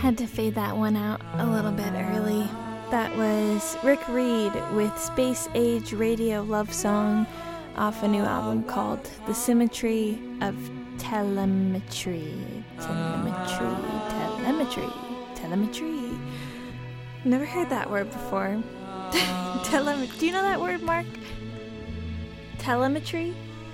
Had to fade that one out a little bit early. That was Rick Reed with Space Age Radio Love Song off a new album called The Symmetry of Telemetry. Never heard that word before. Do you know that word, Mark? Telemetry?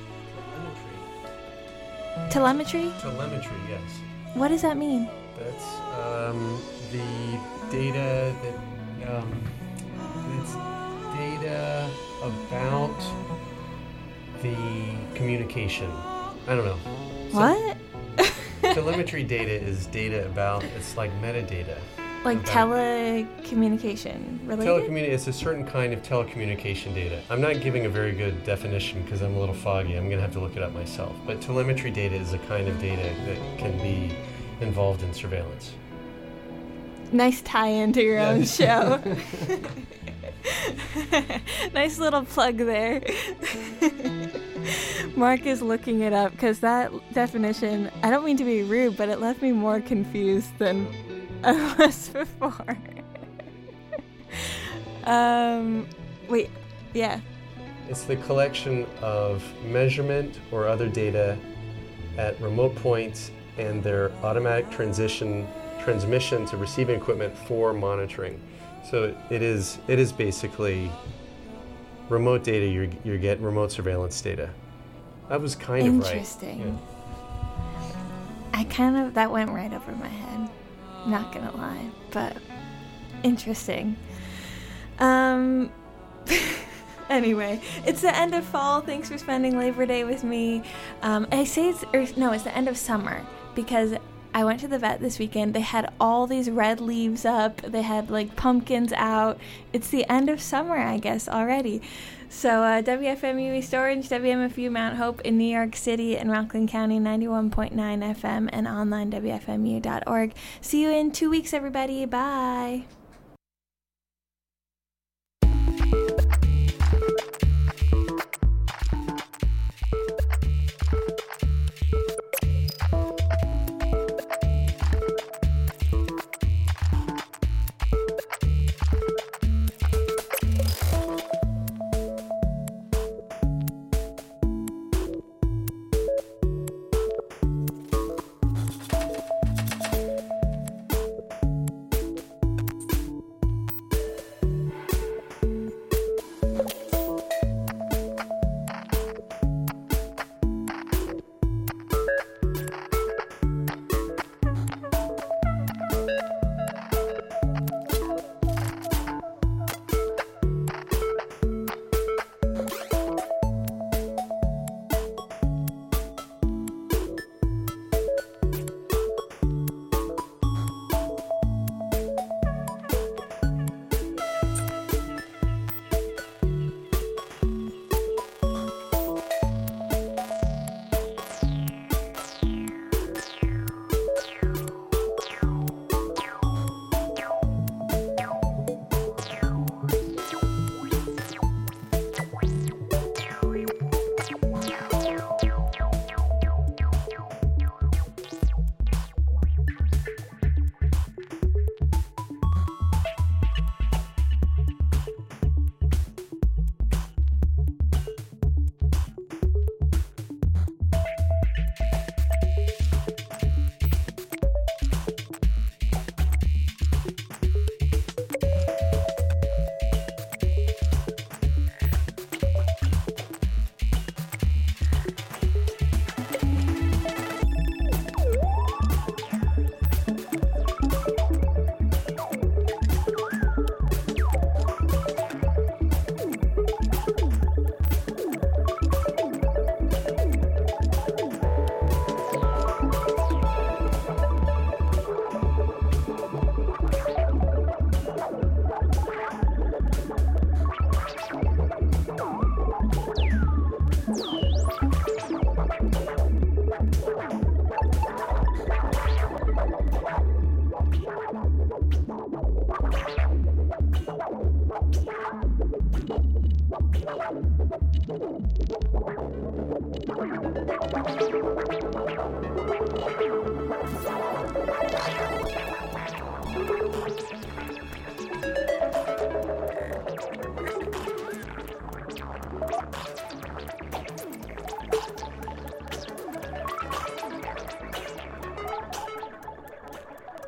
Telemetry? Telemetry, yes. What does that mean? That's the data that it's data about the communication. I don't know. What? Telemetry data is data about, it's like metadata. Like telecommunication related? It's a certain kind of telecommunication data. I'm not giving a very good definition because I'm a little foggy. I'm going to have to look it up myself. But telemetry data is a kind of data that can be involved in surveillance. Nice tie-in to your own show. Nice little plug there. Mark is looking it up because that definition, I don't mean to be rude, but it left me more confused than I was before. Wait, yeah. It's the collection of measurement or other data at remote points and their automatic transmission to receiving equipment for monitoring. So it is basically remote data. You get remote surveillance data. That was kind of right. Interesting. Yeah. That went right over my head. Not gonna lie, but interesting. Anyway, it's the end of fall. Thanks for spending Labor Day with me. It's the end of summer because I went to the vet this weekend. They had all these red leaves up. They had like pumpkins out. It's the end of summer, I guess, already. So WFMU East Orange, WMFU Mount Hope in New York City and Rockland County, 91.9 FM and online WFMU.org. See you in 2 weeks, everybody. Bye.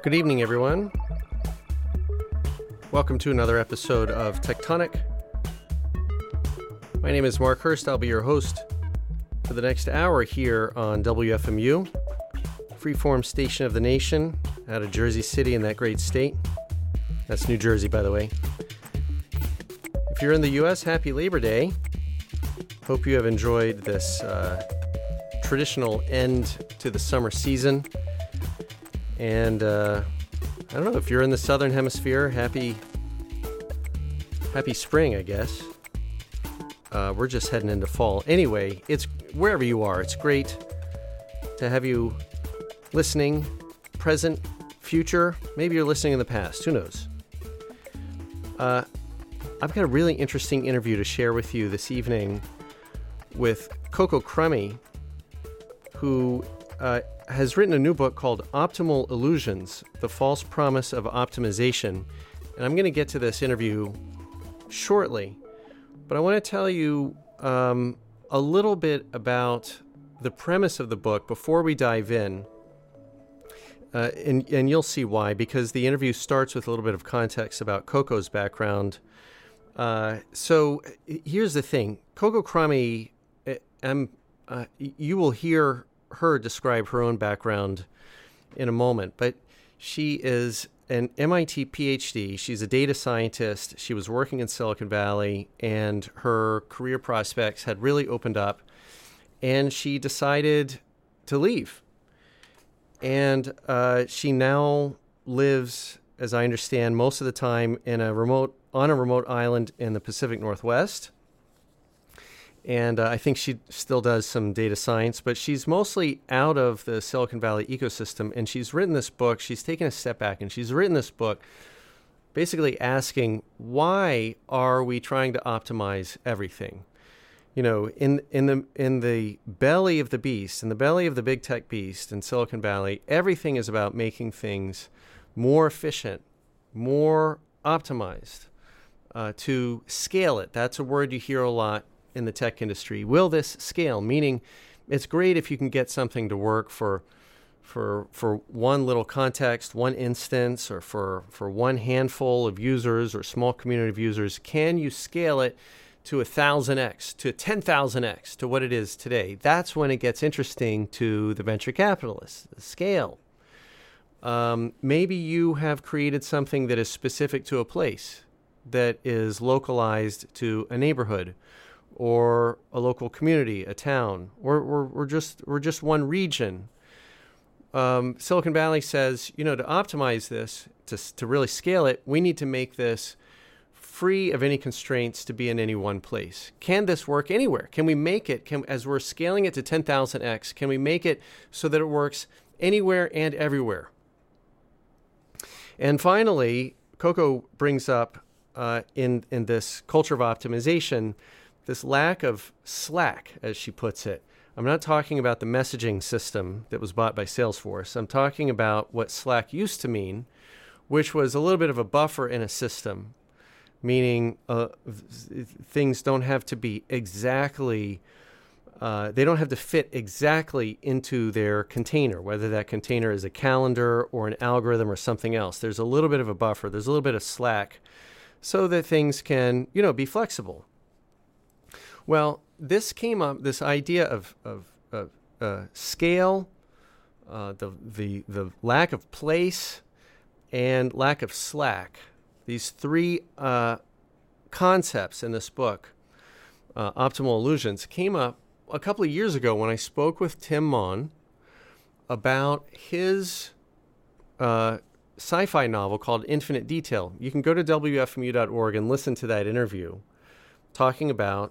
Good evening, everyone. Welcome to another episode of Tectonic. My name is Mark Hurst. I'll be your host for the next hour here on WFMU, freeform station of the nation out of Jersey City in that great state. That's New Jersey, by the way. If you're in the U.S., happy Labor Day. Hope you have enjoyed this traditional end to the summer season. And I don't know, if you're in the Southern Hemisphere, happy spring, I guess. We're just heading into fall. Anyway, it's wherever you are, it's great to have you listening, present, future. Maybe you're listening in the past. Who knows? I've got a really interesting interview to share with you this evening with Coco Crummy, who has written a new book called Optimal Illusions, The False Promise of Optimization. And I'm going to get to this interview shortly, but I want to tell you a little bit about the premise of the book before we dive in. And you'll see why, because the interview starts with a little bit of context about Coco's background. So here's the thing. Coco Crummy, you will hear her describe her own background in a moment, but she is an MIT PhD. She's a data scientist. She was working in Silicon Valley, and her career prospects had really opened up, and she decided to leave. And she now lives, as I understand, most of the time on a remote island in the Pacific Northwest. And I think she still does some data science, but she's mostly out of the Silicon Valley ecosystem. And she's written this book. She's taken a step back, and she's written this book basically asking, why are we trying to optimize everything? You know, in the belly of the beast, in the belly of the big tech beast in Silicon Valley, everything is about making things more efficient, more optimized, to scale it. That's a word you hear a lot in the tech industry. Will this scale? Meaning, it's great if you can get something to work for one little context, one instance, or for one handful of users or small community of users. Can you scale it to 1,000x, to 10,000x, to what it is today? That's when it gets interesting to the venture capitalists, the scale. Maybe you have created something that is specific to a place, that is localized to a neighborhood, or a local community, a town, or we're just one region. Silicon Valley says, to optimize this, to really scale it, we need to make this free of any constraints to be in any one place. Can this work anywhere? Can we make it, as we're scaling it to 10,000x, can we make it so that it works anywhere and everywhere? And finally, Coco brings up in this culture of optimization, this lack of slack, as she puts it. I'm not talking about the messaging system that was bought by Salesforce. I'm talking about what Slack used to mean, which was a little bit of a buffer in a system, meaning things don't have to be exactly, they don't have to fit exactly into their container, whether that container is a calendar or an algorithm or something else. There's a little bit of a buffer. There's a little bit of slack so that things can, be flexible. Well, this came up, this idea of scale, the lack of place, and lack of slack. These three concepts in this book, Optimal Illusions, came up a couple of years ago when I spoke with Tim Mon about his sci-fi novel called Infinite Detail. You can go to WFMU.org and listen to that interview talking about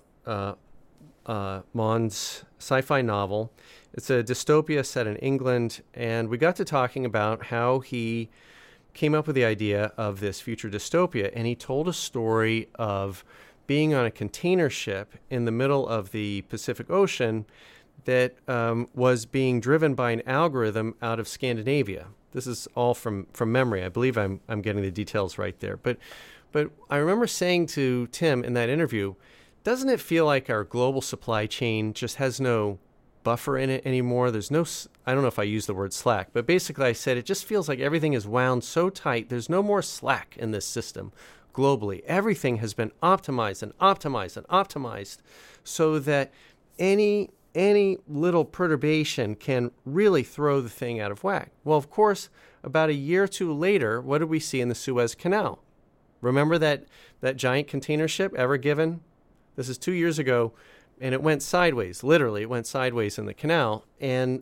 Mon's sci-fi novel. It's a dystopia set in England, and we got to talking about how he came up with the idea of this future dystopia, and he told a story of being on a container ship in the middle of the Pacific Ocean that was being driven by an algorithm out of Scandinavia. This is all from memory. I believe I'm getting the details right there. But I remember saying to Tim in that interview, doesn't it feel like our global supply chain just has no buffer in it anymore. There's no, I don't know if I use the word slack, but basically I said it just feels like everything is wound so tight. There's no more slack in this system globally. Everything has been optimized and optimized and optimized so that any little perturbation can really throw the thing out of whack. Well, of course, about a year or two later, what did we see in the Suez Canal? Remember that giant container ship, Ever Given? This is 2 years ago, and it went sideways. Literally, it went sideways in the canal, and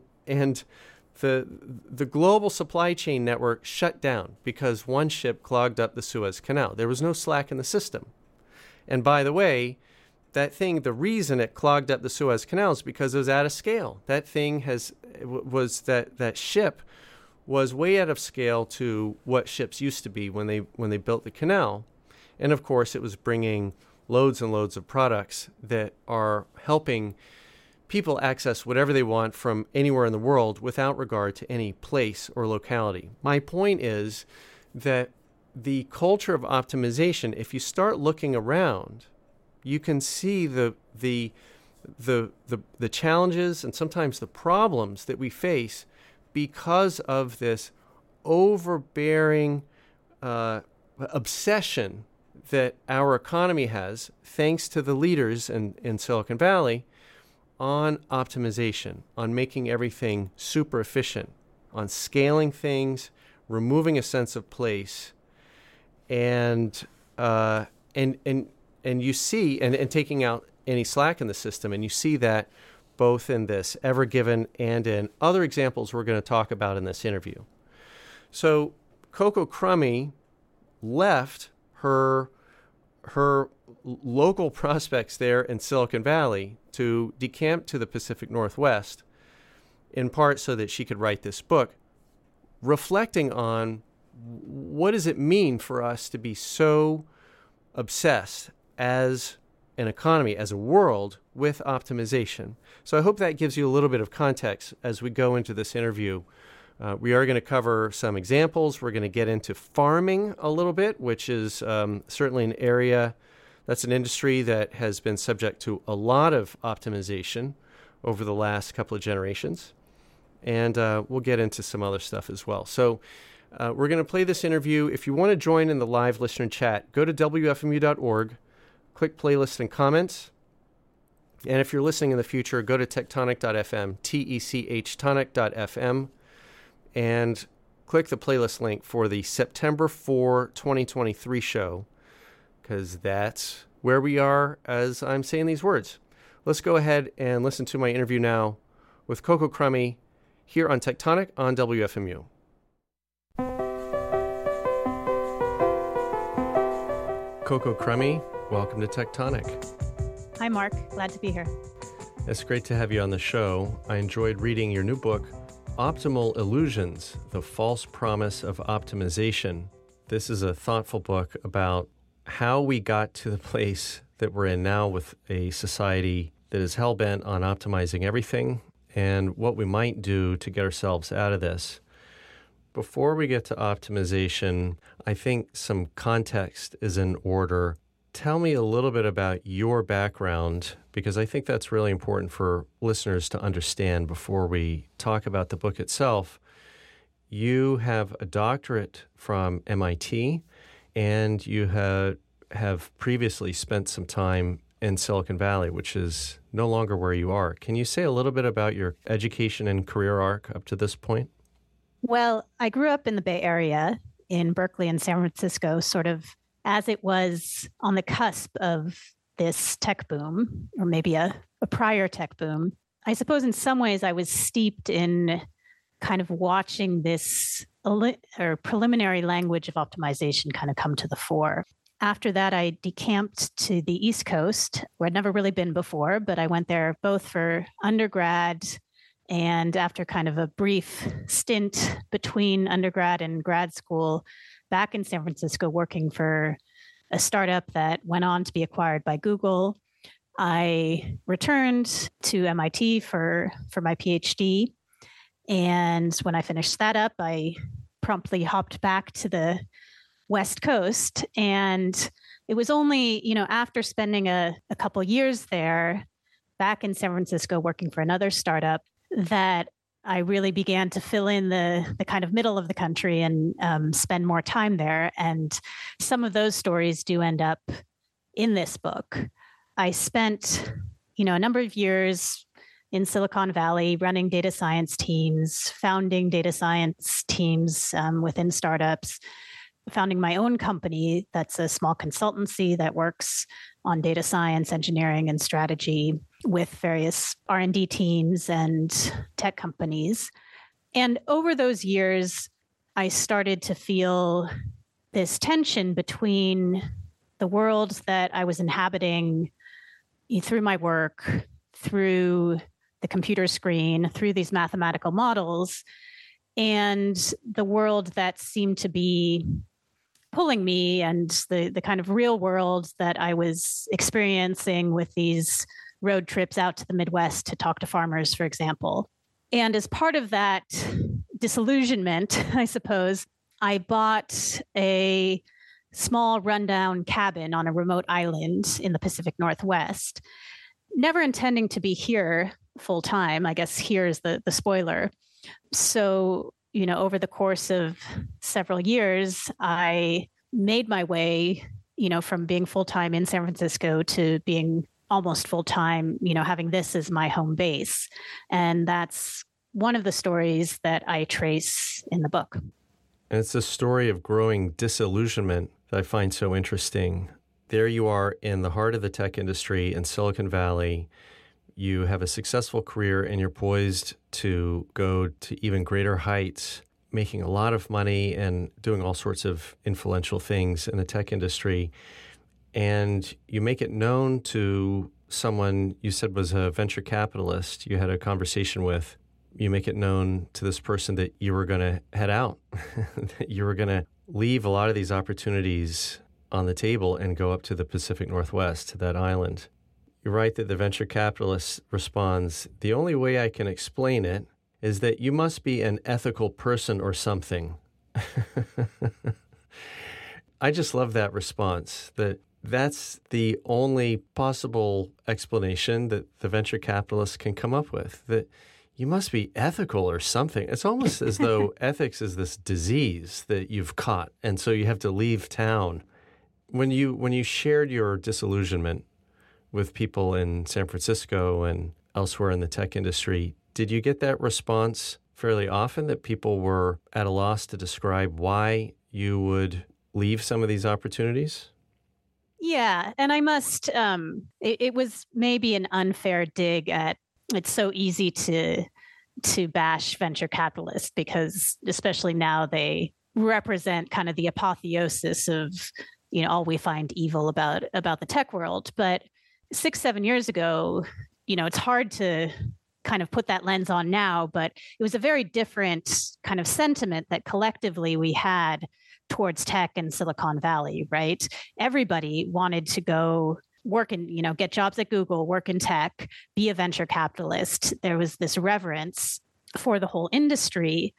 the global supply chain network shut down because one ship clogged up the Suez Canal. There was no slack in the system. And by the way, that thing, the reason it clogged up the Suez Canal is because it was out of scale. That thing that ship was way out of scale to what ships used to be when they built the canal. And of course, it was bringing loads and loads of products that are helping people access whatever they want from anywhere in the world without regard to any place or locality. My point is that the culture of optimization, if you start looking around, you can see the challenges and sometimes the problems that we face because of this overbearing obsession that our economy has, thanks to the leaders in Silicon Valley, on optimization, on making everything super efficient, on scaling things, removing a sense of place, and you see, and taking out any slack in the system, and you see that both in this Ever Given and in other examples we're going to talk about in this interview. So Coco Crummy left her local prospects there in Silicon Valley to decamp to the Pacific Northwest, in part so that she could write this book, reflecting on what does it mean for us to be so obsessed as an economy, as a world, with optimization. So I hope that gives you a little bit of context as we go into this interview. We are going to cover some examples. We're going to get into farming a little bit, which is certainly an area, that's an industry that has been subject to a lot of optimization over the last couple of generations. And we'll get into some other stuff as well. So we're going to play this interview. If you want to join in the live listener chat, go to WFMU.org, click playlist and comments. And if you're listening in the future, go to tectonic.fm, T-E-C-H tonic.fm, and click the playlist link for the September 4, 2023 show, because that's where we are as I'm saying these words. Let's go ahead and listen to my interview now with Coco Crummy here on Tectonic on WFMU. Coco Crummy, welcome to Tectonic. Hi, Mark. Glad to be here. It's great to have you on the show. I enjoyed reading your new book, Optimal Illusions, The False Promise of Optimization. This is a thoughtful book about how we got to the place that we're in now with a society that is hell-bent on optimizing everything and what we might do to get ourselves out of this. Before we get to optimization, I think some context is in order. Tell me a little bit about your background, because I think that's really important for listeners to understand before we talk about the book itself. You have a doctorate from MIT, and you have previously spent some time in Silicon Valley, which is no longer where you are. Can you say a little bit about your education and career arc up to this point? Well, I grew up in the Bay Area, in Berkeley and San Francisco, sort of as it was on the cusp of this tech boom, or maybe a prior tech boom. I suppose in some ways I was steeped in kind of watching this preliminary language of optimization kind of come to the fore. After that, I decamped to the East Coast, where I'd never really been before, but I went there both for undergrad and after kind of a brief stint between undergrad and grad school, back in San Francisco working for a startup that went on to be acquired by Google. I returned to MIT for my PhD. And when I finished that up, I promptly hopped back to the West Coast. And it was only, after spending a couple years there, back in San Francisco working for another startup that I really began to fill in the kind of middle of the country and spend more time there. And some of those stories do end up in this book. I spent, a number of years in Silicon Valley running data science teams, founding data science teams within startups, founding my own company that's a small consultancy that works on data science, engineering, and strategy with various R&D teams and tech companies. And over those years, I started to feel this tension between the world that I was inhabiting through my work, through the computer screen, through these mathematical models, and the world that seemed to be pulling me and the kind of real world that I was experiencing with these road trips out to the Midwest to talk to farmers, for example. And as part of that disillusionment, I suppose, I bought a small rundown cabin on a remote island in the Pacific Northwest, never intending to be here full time. I guess here's the spoiler. So, over the course of several years, I made my way, from being full-time in San Francisco to being almost full-time, having this as my home base. And that's one of the stories that I trace in the book. And it's a story of growing disillusionment that I find so interesting. There you are in the heart of the tech industry in Silicon Valley. You have a successful career and you're poised to go to even greater heights, making a lot of money and doing all sorts of influential things in the tech industry. And you make it known to someone you said was a venture capitalist you had a conversation with. You make it known to this person that you were going to head out, that you were going to leave a lot of these opportunities on the table and go up to the Pacific Northwest, to that island. You're right that the venture capitalist responds, the only way I can explain it is that you must be an ethical person or something. I just love that response, that's the only possible explanation that the venture capitalist can come up with, that you must be ethical or something. It's almost as though ethics is this disease that you've caught, and so you have to leave town. When you shared your disillusionment with people in San Francisco and elsewhere in the tech industry, did you get that response fairly often, that people were at a loss to describe why you would leave some of these opportunities? Yeah, and I must, it was maybe an unfair dig at, it's so easy to bash venture capitalists because especially now they represent kind of the apotheosis of, all we find evil about the tech world. But 6-7 years ago, it's hard to kind of put that lens on now, but it was a very different kind of sentiment that collectively we had towards tech in Silicon Valley, right? Everybody wanted to go work and, get jobs at Google, work in tech, be a venture capitalist. There was this reverence for the whole industry,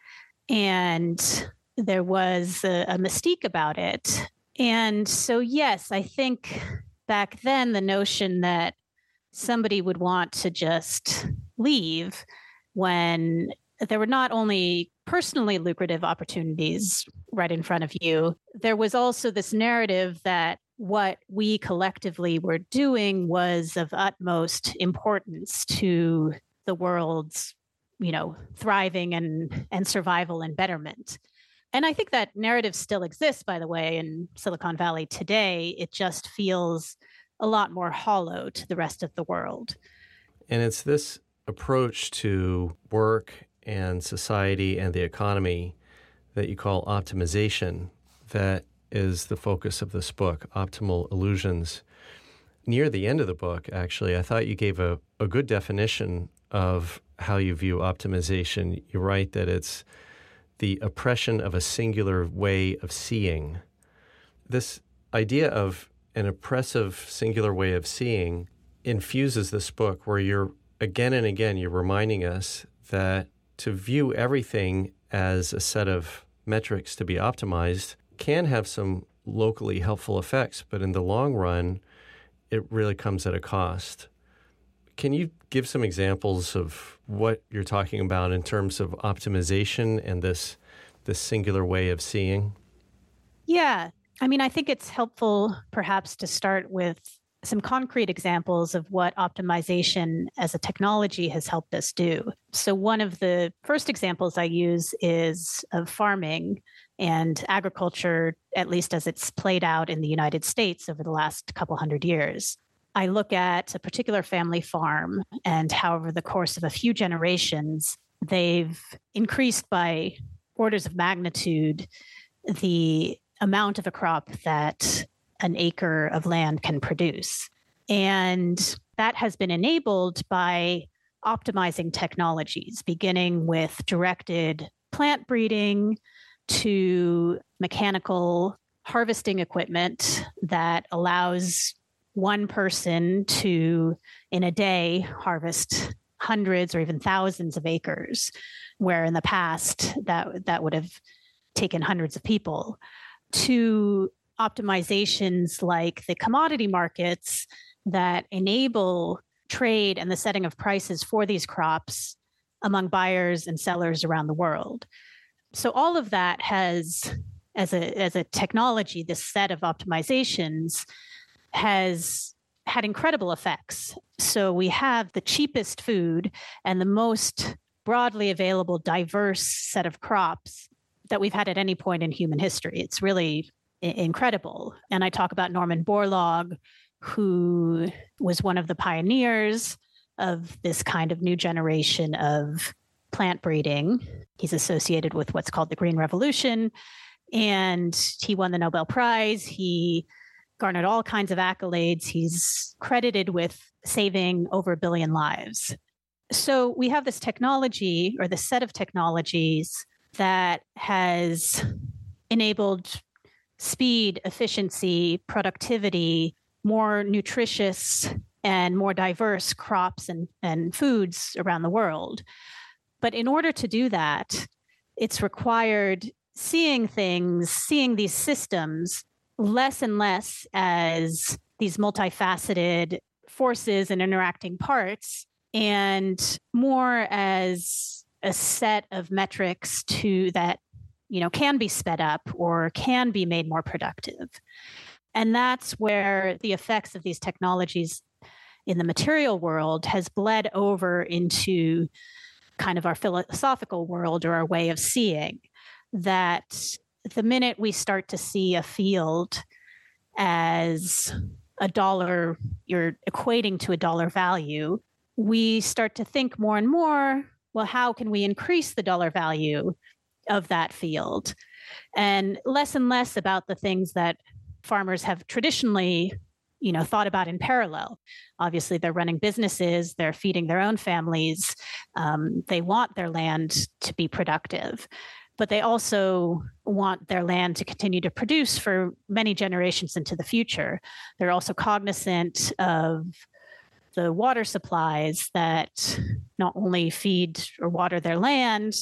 and there was a mystique about it. And so, yes, I think back then the notion that somebody would want to just leave when there were not only personally lucrative opportunities right in front of you, there was also this narrative that what we collectively were doing was of utmost importance to the world's, thriving and survival and betterment. And I think that narrative still exists, by the way, in Silicon Valley today. It just feels a lot more hollow to the rest of the world. And it's this approach to work and society and the economy that you call optimization that is the focus of this book, Optimal Illusions. Near the end of the book, actually, I thought you gave a good definition of how you view optimization. You write that it's the oppression of a singular way of seeing. This idea of an oppressive singular way of seeing infuses this book where you're again and again, you're reminding us that to view everything as a set of metrics to be optimized can have some locally helpful effects, but in the long run, it really comes at a cost. Can you give some examples of what you're talking about in terms of optimization and this singular way of seeing? Yeah. I mean, I think it's helpful perhaps to start with some concrete examples of what optimization as a technology has helped us do. So one of the first examples I use is of farming and agriculture, at least as it's played out in the United States over the last couple hundred years. I look at a particular family farm and how over the course of a few generations, they've increased by orders of magnitude the amount of a crop that an acre of land can produce. And that has been enabled by optimizing technologies, beginning with directed plant breeding to mechanical harvesting equipment that allows one person to, in a day, harvest hundreds or even thousands of acres, where in the past that would have taken hundreds of people, to optimizations like the commodity markets that enable trade and the setting of prices for these crops among buyers and sellers around the world. So all of that has, as a technology, this set of optimizations has had incredible effects. So we have the cheapest food and the most broadly available, diverse set of crops that we've had at any point in human history. It's really incredible. And I talk about Norman Borlaug, who was one of the pioneers of this kind of new generation of plant breeding. He's associated with what's called the Green Revolution, and he won the Nobel Prize. He garnered all kinds of accolades. He's credited with saving over 1 billion lives. So we have this technology, or this set of technologies, that has enabled speed, efficiency, productivity, more nutritious and more diverse crops and foods around the world. But in order to do that, it's required seeing these systems less and less as these multifaceted forces and interacting parts, and more as a set of metrics that can be sped up or can be made more productive. And that's where the effects of these technologies in the material world has bled over into kind of our philosophical world, or our way of seeing, that the minute we start to see a field as $1, you're equating to $1 value, we start to think more and more, well, how can we increase the dollar value of that field? And less about the things that farmers have traditionally, thought about in parallel. Obviously, they're running businesses, they're feeding their own families, they want their land to be productive, but they also want their land to continue to produce for many generations into the future. They're also cognizant of the water supplies that not only feed or water their land,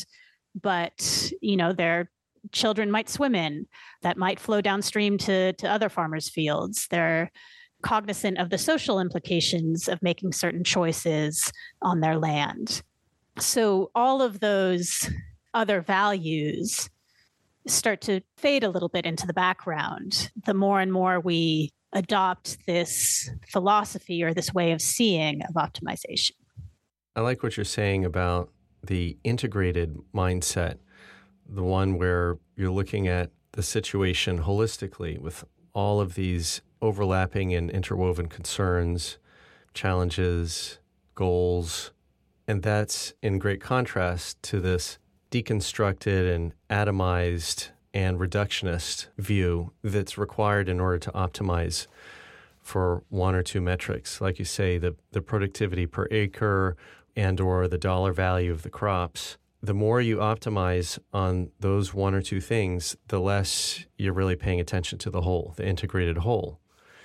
but their children might swim in, that might flow downstream to other farmers' fields. They're cognizant of the social implications of making certain choices on their land. So all of those other values start to fade a little bit into the background the more and more we adopt this philosophy, or this way of seeing, of optimization. I like what you're saying about the integrated mindset, the one where you're looking at the situation holistically with all of these overlapping and interwoven concerns, challenges, goals. And that's in great contrast to this deconstructed and atomized and reductionist view that's required in order to optimize for one or two metrics. Like you say, the productivity per acre and or the dollar value of the crops. The more you optimize on those one or two things, the less you're really paying attention to the whole, the integrated whole.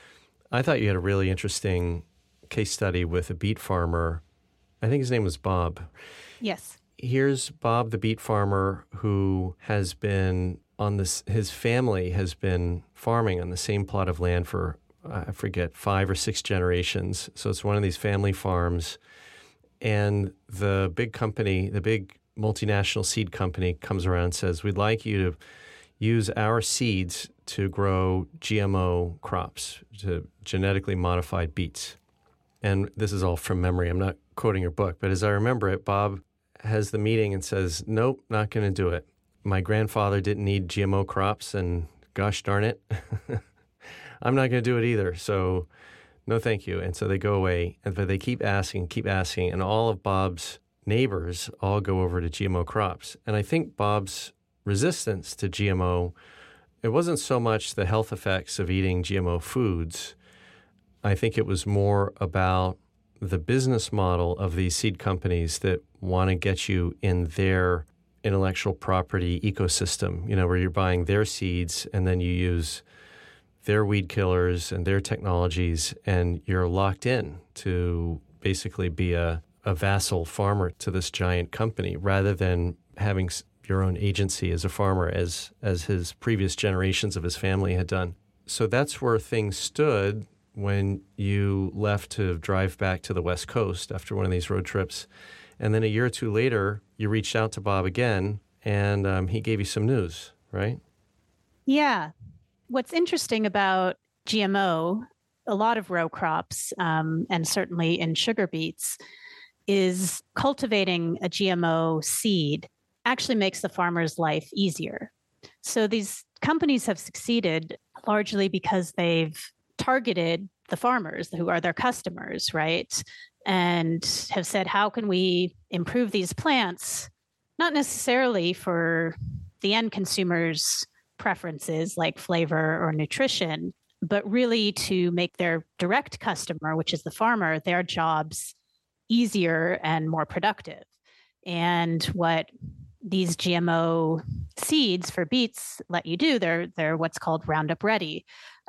I thought you had a really interesting case study with a beet farmer. I think his name was Bob. Yes. Here's Bob, the beet farmer, who has been on this, his family has been farming on the same plot of land for I forget, 5 or 6 generations. So it's one of these family farms. And the big company, the big multinational seed company comes around and says, we'd like you to use our seeds to grow GMO crops, to genetically modified beets. And this is all from memory. I'm not quoting your book, but as I remember it, Bob has the meeting and says, nope, not going to do it. My grandfather didn't need GMO crops, and gosh darn it, I'm not going to do it either. So no, thank you. And so they go away, but they keep asking, and all of Bob's neighbors all go over to GMO crops. And I think Bob's resistance to GMO, it wasn't so much the health effects of eating GMO foods. I think it was more about the business model of these seed companies that want to get you in their intellectual property ecosystem, where you're buying their seeds and then you use their weed killers and their technologies, and you're locked in to basically be a vassal farmer to this giant company rather than having your own agency as a farmer as his previous generations of his family had done. So that's where things stood when you left to drive back to the West Coast after one of these road trips. And then a year or two later, you reached out to Bob again, and he gave you some news, right? Yeah. What's interesting about GMO, a lot of row crops, and certainly in sugar beets, is cultivating a GMO seed actually makes the farmer's life easier. So these companies have succeeded largely because they've targeted the farmers who are their customers, right? And have said, how can we improve these plants? Not necessarily for the end consumer's preferences like flavor or nutrition, but really to make their direct customer, which is the farmer, their jobs easier and more productive. And what these GMO seeds for beets let you do, they're what's called Roundup Ready.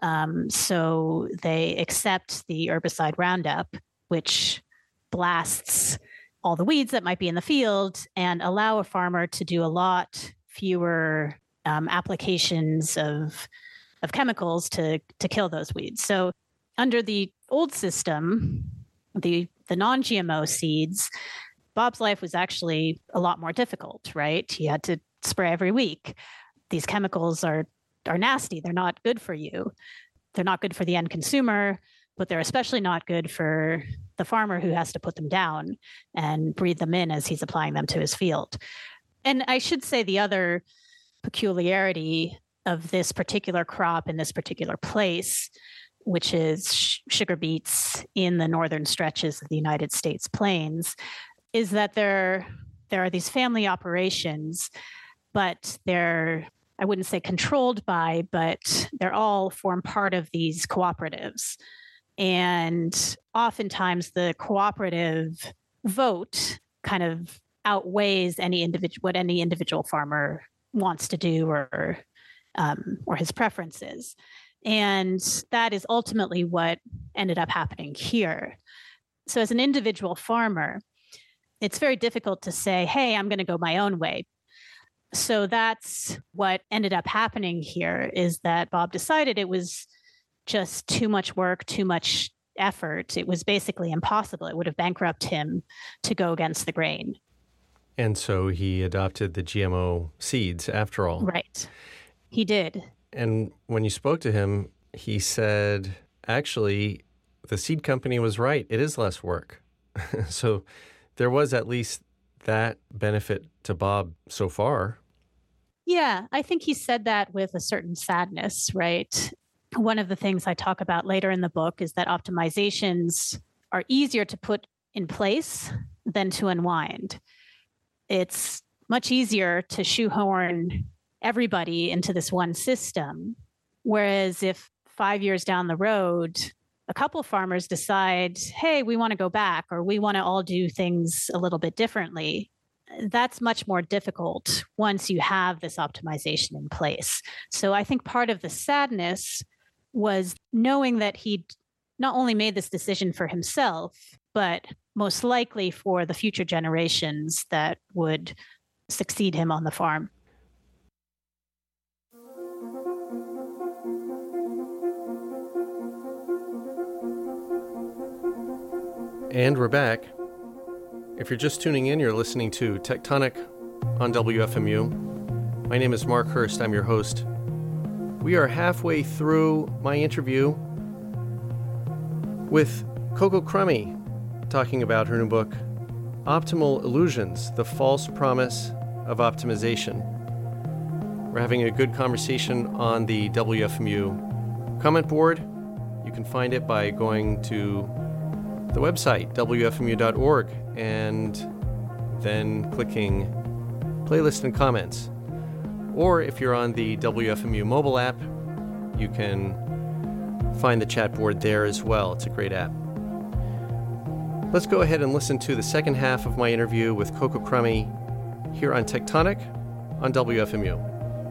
So they accept the herbicide Roundup, which blasts all the weeds that might be in the field and allow a farmer to do a lot fewer applications of chemicals to kill those weeds. So under the old system, the non-GMO seeds, Bob's life was actually a lot more difficult, right? He had to spray every week. These chemicals are nasty. They're not good for you. They're not good for the end consumer, but they're especially not good for the farmer who has to put them down and breathe them in as he's applying them to his field. And I should say the other peculiarity of this particular crop in this particular place, which is sugar beets in the northern stretches of the United States plains, is that there are these family operations, but they're, I wouldn't say controlled by, but they're all form part of these cooperatives. And oftentimes the cooperative vote kind of outweighs what any individual farmer wants to do or his preferences. And that is ultimately what ended up happening here. So as an individual farmer, it's very difficult to say, hey, I'm going to go my own way. So that's what ended up happening here, is that Bob decided it was just too much work, too much effort. It was basically impossible. It would have bankrupted him to go against the grain. And so he adopted the GMO seeds after all. Right. He did. And when you spoke to him, he said, actually, the seed company was right. It is less work. So there was at least that benefit to Bob so far. Yeah, I think he said that with a certain sadness, right? One of the things I talk about later in the book is that optimizations are easier to put in place than to unwind. It's much easier to shoehorn everybody into this one system. Whereas if 5 years down the road, a couple of farmers decide, hey, we want to go back, or we want to all do things a little bit differently, that's much more difficult once you have this optimization in place. So I think part of the sadness was knowing that he'd not only made this decision for himself, but most likely for the future generations that would succeed him on the farm. And we're back. If you're just tuning in, you're listening to Tectonic on WFMU. My name is Mark Hurst. I'm your host. We are halfway through my interview with Coco Crummy, talking about her new book, Optimal Illusions, The False Promise of Optimization. We're having a good conversation on the WFMU comment board. You can find it by going to the website, wfmu.org, and then clicking playlist and comments. Or if you're on the WFMU mobile app, you can find the chat board there as well. It's a great app. Let's go ahead and listen to the second half of my interview with Coco Crummy here on Tectonic on WFMU.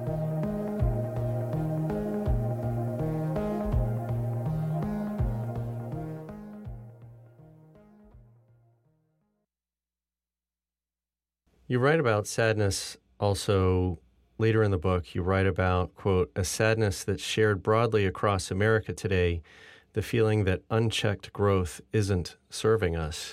You write about sadness also later in the book. You write about, quote, a sadness that's shared broadly across America today, the feeling that unchecked growth isn't serving us.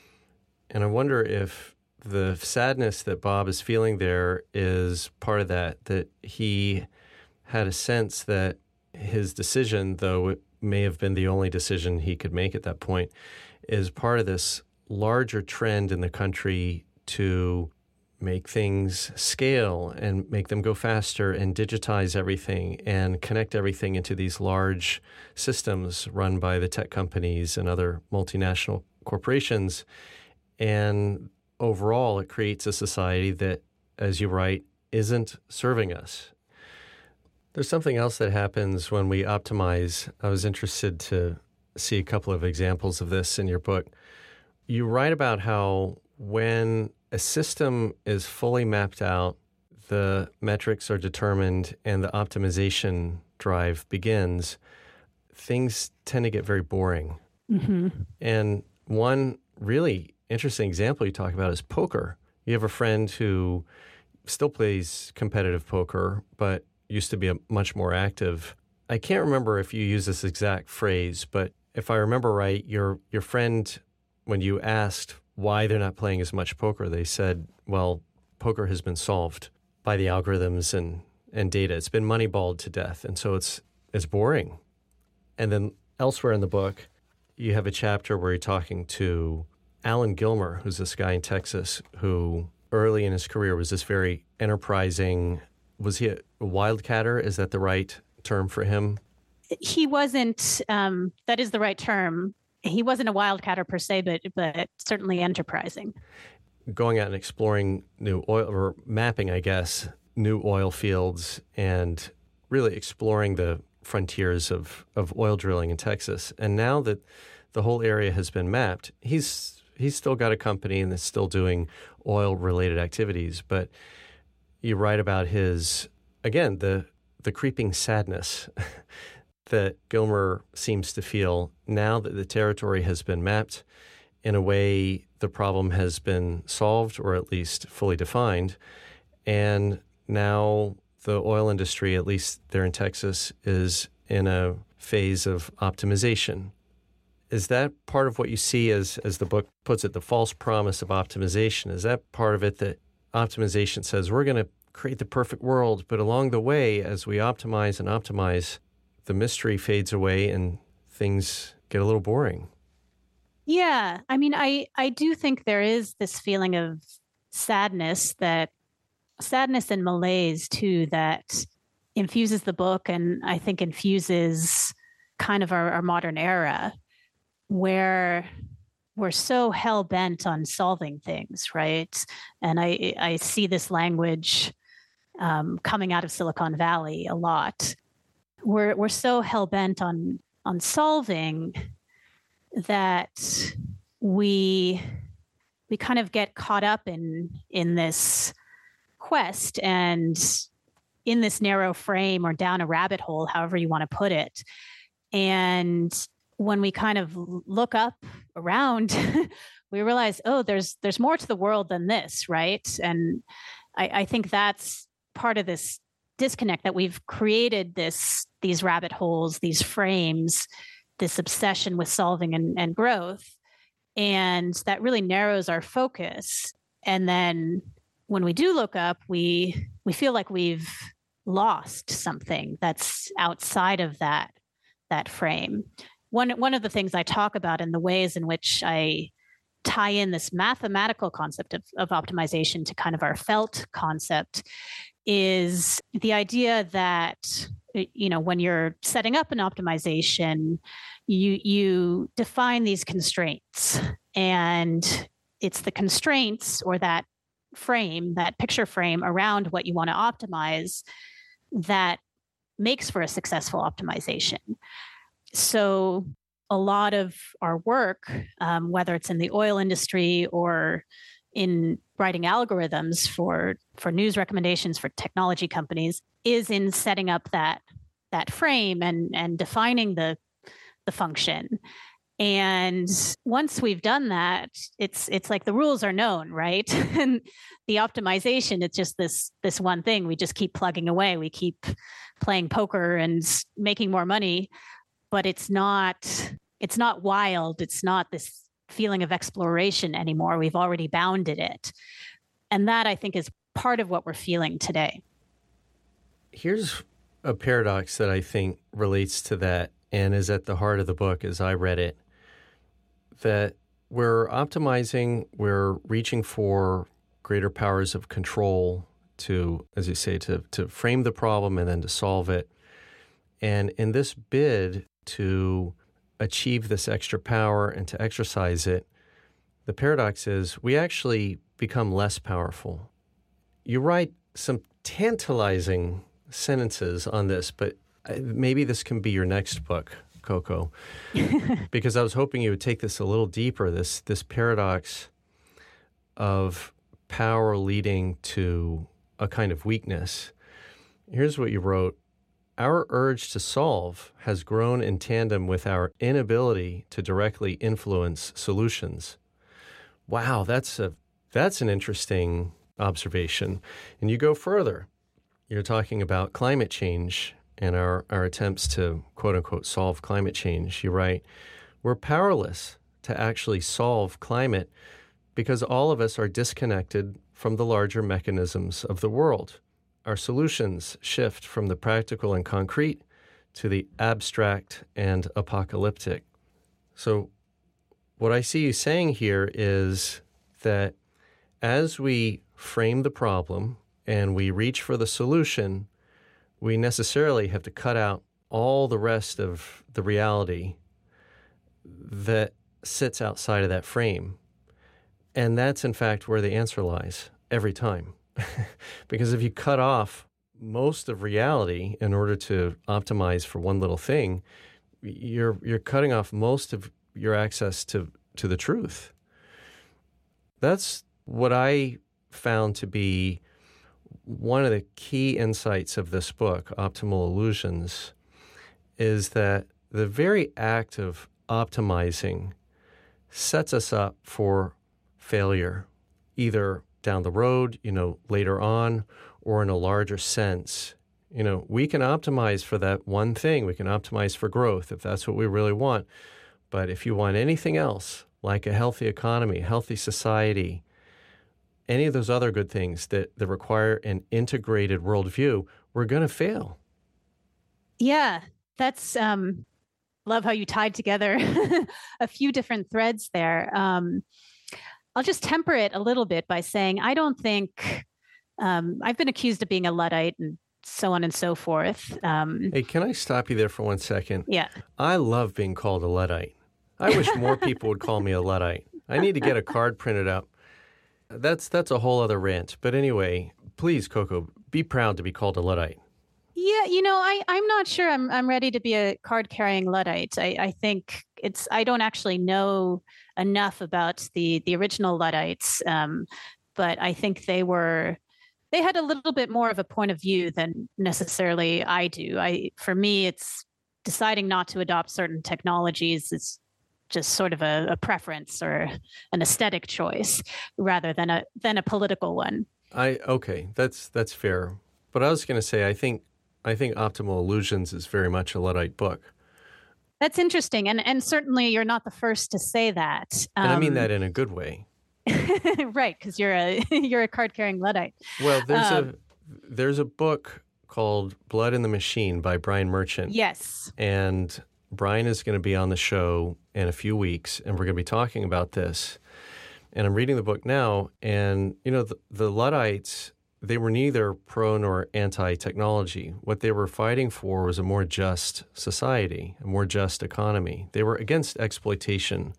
And I wonder if the sadness that Bob is feeling there is part of that he had a sense that his decision, though it may have been the only decision he could make at that point, is part of this larger trend in the country to make things scale and make them go faster and digitize everything and connect everything into these large systems run by the tech companies and other multinational corporations. And overall, it creates a society that, as you write, isn't serving us. There's something else that happens when we optimize. I was interested to see a couple of examples of this in your book. You write about how when a system is fully mapped out, the metrics are determined, and the optimization drive begins, things tend to get very boring. Mm-hmm. And one really interesting example you talk about is poker. You have a friend who still plays competitive poker, but used to be much more active. I can't remember if you use this exact phrase, but if I remember right, your friend, when you asked why they're not playing as much poker, they said, well, poker has been solved by the algorithms and data. It's been moneyballed to death, and so it's boring. And then elsewhere in the book, you have a chapter where you're talking to Alan Gilmer, who's this guy in Texas who early in his career was this very enterprising, was he a wildcatter? Is that the right term for him? He wasn't, that is the right term. He wasn't a wildcatter per se, but certainly enterprising. Going out and exploring new oil, or mapping, I guess, new oil fields and really exploring the frontiers of oil drilling in Texas. And now that the whole area has been mapped, he's still got a company and is still doing oil-related activities. But you write about his, again, the creeping sadness that Gilmer seems to feel now that the territory has been mapped. In a way, the problem has been solved, or at least fully defined. And now the oil industry, at least there in Texas, is in a phase of optimization. Is that part of what you see as the book puts it, the false promise of optimization? Is that part of it, that optimization says we're going to create the perfect world, but along the way, as we optimize and optimize, the mystery fades away and things get a little boring? Yeah. I mean, I do think there is this feeling of sadness and malaise too, that infuses the book, and I think infuses kind of our modern era, where we're so hell-bent on solving things, right? And I see this language coming out of Silicon Valley a lot. We're so hell-bent on solving that we kind of get caught up in this quest and in this narrow frame, or down a rabbit hole, however you want to put it. And when we kind of look up around, we realize, oh, there's more to the world than this, right? And I think that's part of this disconnect, that we've created these rabbit holes, these frames, this obsession with solving and growth. And that really narrows our focus. And then when we do look up, we feel like we've lost something that's outside of that frame. One of the things I talk about in the ways in which I tie in this mathematical concept of optimization to kind of our felt concept is the idea that, when you're setting up an optimization, you define these constraints, and it's the constraints or that frame, that picture frame around what you want to optimize that makes for a successful optimization. So a lot of our work, whether it's in the oil industry or in writing algorithms for news recommendations for technology companies, is in setting up that frame and defining the function. And once we've done that, it's like the rules are known, right? And the optimization, it's just this one thing. We just keep plugging away. We keep playing poker and making more money, but it's not wild. It's not this feeling of exploration anymore. We've already bounded it. And that, I think, is part of what we're feeling today. Here's a paradox that I think relates to that and is at the heart of the book as I read it, that we're optimizing, we're reaching for greater powers of control to, as you say, to frame the problem and then to solve it. And in this bid to achieve this extra power and to exercise it, the paradox is we actually become less powerful. You write some tantalizing sentences on this, but maybe this can be your next book, Coco, because I was hoping you would take this a little deeper, this paradox of power leading to a kind of weakness. Here's what you wrote. Our urge to solve has grown in tandem with our inability to directly influence solutions. Wow, that's an interesting observation. And you go further. You're talking about climate change and our attempts to, quote unquote, solve climate change. You write, we're powerless to actually solve climate because all of us are disconnected from the larger mechanisms of the world. Our solutions shift from the practical and concrete to the abstract and apocalyptic. So what I see you saying here is that as we frame the problem and we reach for the solution, we necessarily have to cut out all the rest of the reality that sits outside of that frame. And that's, in fact, where the answer lies every time. Because if you cut off most of reality in order to optimize for one little thing, you're cutting off most of your access to the truth. That's what I found to be one of the key insights of this book, Optimal Illusions, is that the very act of optimizing sets us up for failure, either down the road, later on, or in a larger sense. We can optimize for that one thing. We can optimize for growth if that's what we really want. But if you want anything else, like a healthy economy, healthy society, any of those other good things that require an integrated worldview, we're going to fail. Yeah, that's love how you tied together a few different threads there. I'll just temper it a little bit by saying I don't think I've been accused of being a Luddite and so on and so forth. Hey, can I stop you there for 1 second? Yeah. I love being called a Luddite. I wish more people would call me a Luddite. I need to get a card printed up. That's a whole other rant. But anyway, please, Coco, be proud to be called a Luddite. Yeah, I'm not sure I'm ready to be a card-carrying Luddite. I think I don't actually know enough about the original Luddites, but I think they had a little bit more of a point of view than necessarily I do. For me, it's deciding not to adopt certain technologies is just sort of a preference or an aesthetic choice rather than a political one. Okay, that's fair. But I was going to say, I think Optimal Illusions is very much a Luddite book. That's interesting. And certainly you're not the first to say that. And I mean that in a good way. Right, because you're a card-carrying Luddite. Well, there's a book called Blood in the Machine by Brian Merchant. Yes. And Brian is going to be on the show in a few weeks, and we're going to be talking about this. And I'm reading the book now, and, the Luddites, they were neither pro nor anti-technology. What they were fighting for was a more just society, a more just economy. They were against exploitation.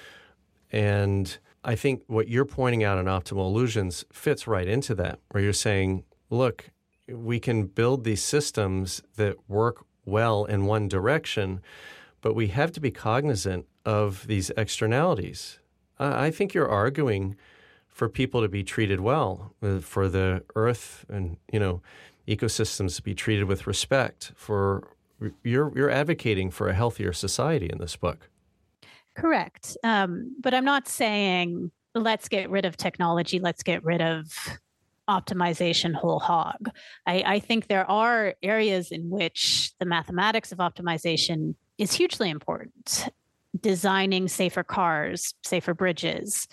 And I think what you're pointing out in Optimal Illusions fits right into that, where you're saying, look, we can build these systems that work well in one direction, but we have to be cognizant of these externalities. I think you're arguing for people to be treated well, for the earth and, ecosystems to be treated with respect. You're advocating for a healthier society in this book. Correct. But I'm not saying let's get rid of technology, let's get rid of optimization whole hog. I think there are areas in which the mathematics of optimization is hugely important. Designing safer cars, safer bridges,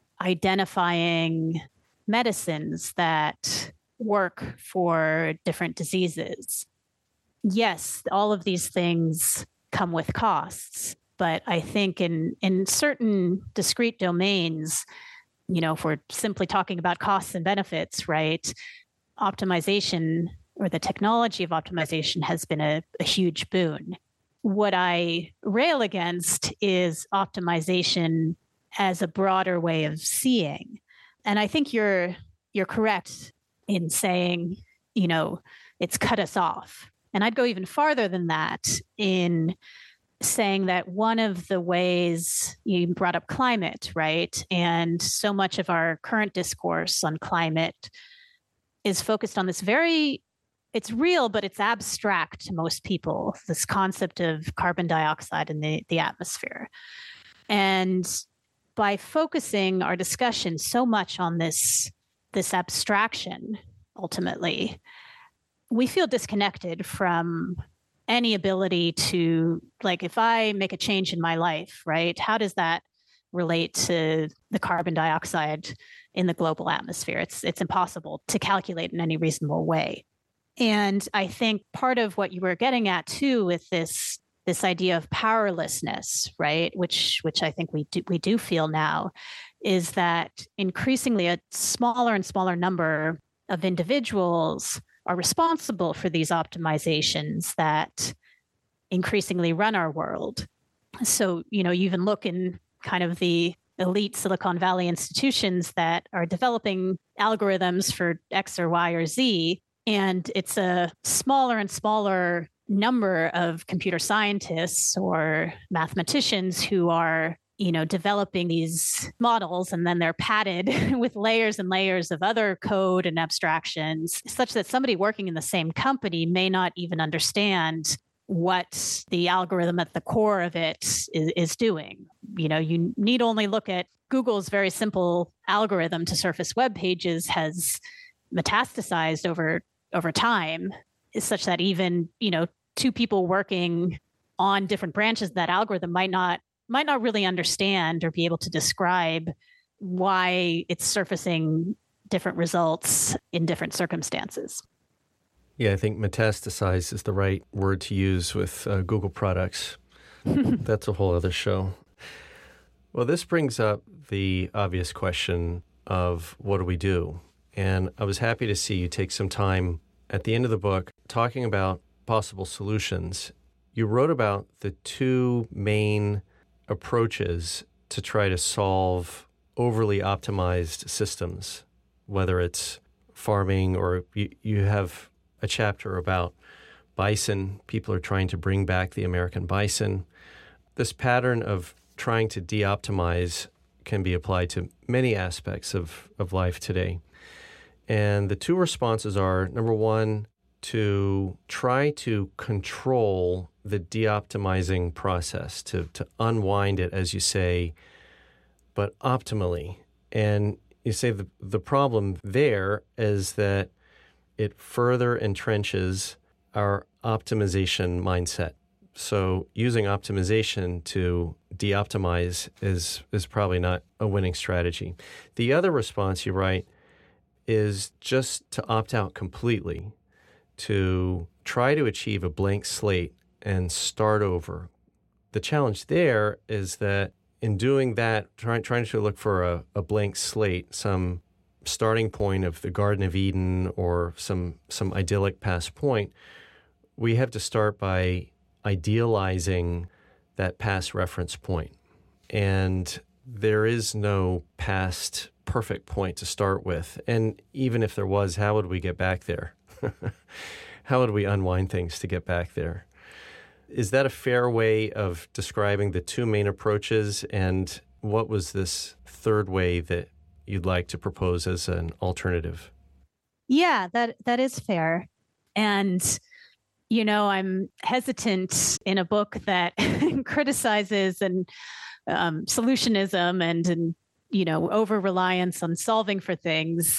identifying medicines that work for different diseases. Yes, all of these things come with costs, but I think in certain discrete domains, if we're simply talking about costs and benefits, right, optimization or the technology of optimization has been a huge boon. What I rail against is optimization as a broader way of seeing. And I think you're correct in saying, it's cut us off. And I'd go even farther than that in saying that one of the ways you brought up climate, right? And so much of our current discourse on climate is focused on this it's real, but it's abstract to most people, this concept of carbon dioxide in the atmosphere. And by focusing our discussion so much on this abstraction, ultimately, we feel disconnected from any ability to, if I make a change in my life, right, how does that relate to the carbon dioxide in the global atmosphere? It's impossible to calculate in any reasonable way. And I think part of what you were getting at too with this idea of powerlessness, right, which I think we do feel now, is that increasingly a smaller and smaller number of individuals are responsible for these optimizations that increasingly run our world. So, you even look in kind of the elite Silicon Valley institutions that are developing algorithms for X or Y or Z, and it's a smaller and smaller number of computer scientists or mathematicians who are, developing these models, and then they're padded with layers and layers of other code and abstractions, such that somebody working in the same company may not even understand what the algorithm at the core of it is doing. You need only look at Google's very simple algorithm to surface web pages has metastasized over time, such that even, two people working on different branches of that algorithm might not really understand or be able to describe why it's surfacing different results in different circumstances. Yeah, I think metastasize is the right word to use with Google products. That's a whole other show. Well, this brings up the obvious question of what do we do? And I was happy to see you take some time at the end of the book talking about possible solutions. You wrote about the two main approaches to try to solve overly optimized systems, whether it's farming or you have a chapter about bison. People are trying to bring back the American bison. This pattern of trying to de-optimize can be applied to many aspects of life today. And the two responses are, number one, to try to control the de-optimizing process, to unwind it, as you say, but optimally. And you say the problem there is that it further entrenches our optimization mindset. So using optimization to de-optimize is probably not a winning strategy. The other response, you write, is just to opt out completely, to try to achieve a blank slate and start over. The challenge there is that in doing that, trying to look for a blank slate, some starting point of the Garden of Eden or some idyllic past point, we have to start by idealizing that past reference point. And there is no past perfect point to start with. And even if there was, how would we get back there? How would we unwind things to get back there? Is that a fair way of describing the two main approaches? And what was this third way that you'd like to propose as an alternative? Yeah, that is fair. And, I'm hesitant in a book that criticizes and solutionism and over-reliance on solving for things.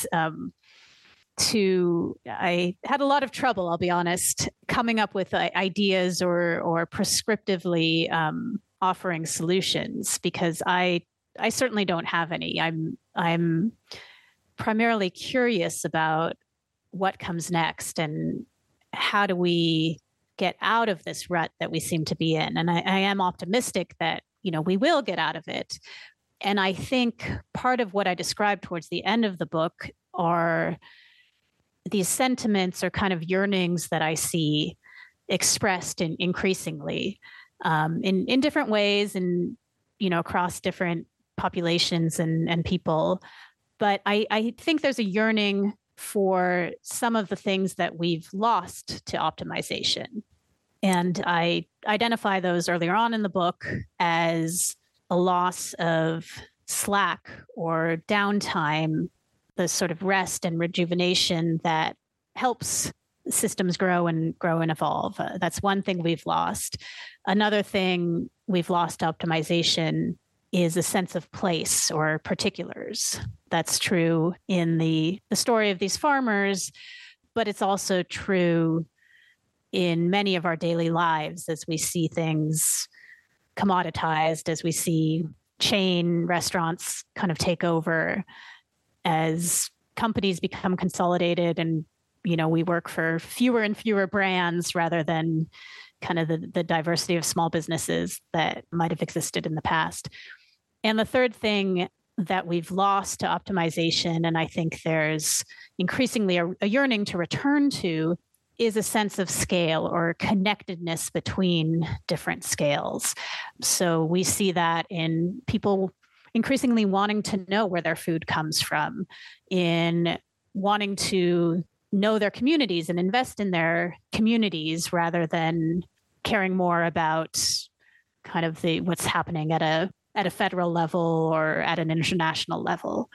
I had a lot of trouble, I'll be honest, coming up with ideas or prescriptively offering solutions, because I certainly don't have any. I'm primarily curious about what comes next and how do we get out of this rut that we seem to be in. And I am optimistic that, we will get out of it. And I think part of what I described towards the end of the book are these sentiments or kind of yearnings that I see expressed increasingly in different ways and, across different populations and people. But I think there's a yearning for some of the things that we've lost to optimization. And I identify those earlier on in the book as a loss of slack or downtime, the sort of rest and rejuvenation that helps systems grow and evolve. That's one thing we've lost. Another thing we've lost to optimization is a sense of place or particulars. That's true in the story of these farmers, but it's also true in many of our daily lives as we see things commoditized, as we see chain restaurants kind of take over, as companies become consolidated and, we work for fewer and fewer brands rather than kind of the diversity of small businesses that might have existed in the past. And the third thing that we've lost to optimization, and I think there's increasingly a yearning to return to, is a sense of scale or connectedness between different scales. So we see that in people increasingly wanting to know where their food comes from, in wanting to know their communities and invest in their communities rather than caring more about kind of what's happening at a federal level or at an international level.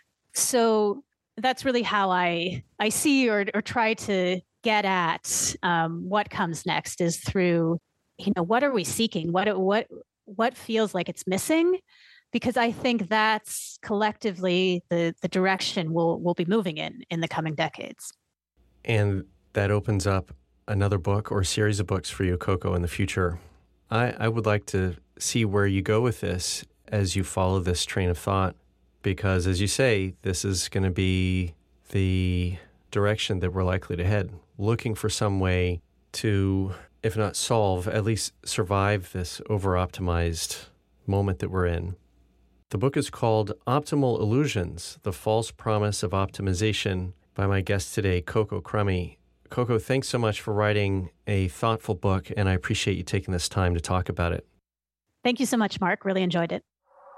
So that's really how I see or try to get at what comes next, is through, what are we seeking? What feels like it's missing? Because I think that's collectively the direction we'll be moving in the coming decades. And that opens up another book or series of books for you, Coco, in the future. I would like to see where you go with this as you follow this train of thought, because as you say, this is going to be the direction that we're likely to head, looking for some way to, if not solve, at least survive this over-optimized moment that we're in. The book is called Optimal Illusions, The False Promise of Optimization, by my guest today, Coco Crummey. Coco, thanks so much for writing a thoughtful book, and I appreciate you taking this time to talk about it. Thank you so much, Mark. Really enjoyed it.